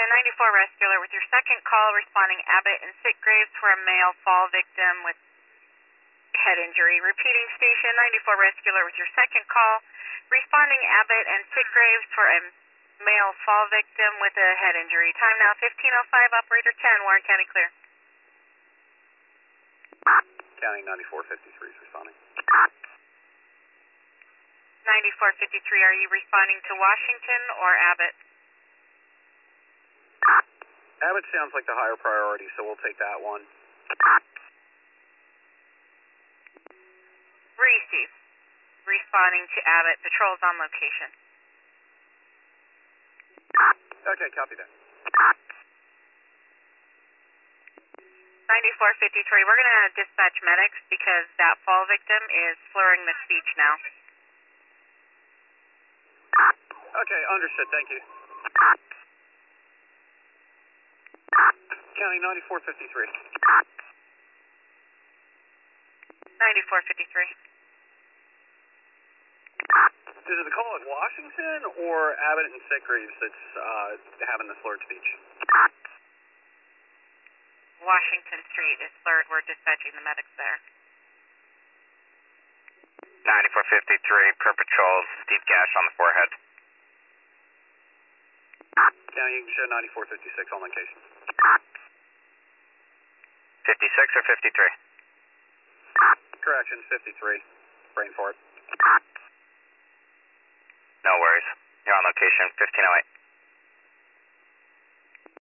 Station 94 Rescuer with your second call responding Abbott and Sitgraves for a male fall victim with head injury. Repeating Station 94 Rescuer with your second call responding Abbott and Sitgraves for a male fall victim with a head injury. Time now 15:05. Operator 10, Warren County clear. County 9453 is responding. 9453, are you responding to Washington or Abbott? Abbott sounds like the higher priority, so we'll take that one. Receive. Responding to Abbott. Patrol's on location. Okay, copy that. 9453, we're going to dispatch medics because that fall victim is slurring the speech now. Okay, understood, thank you. County 9453. 9453. Is it the call at Washington or Abbott and Sitgraves that's having the slurred speech? Washington Street is slurred. We're dispatching the medics there. 9453, per patrol, deep gash on the forehead. County, you can show 9456 on location. 56 or 53? Correction, 53. Brain fart. No worries. You're on location, 1508.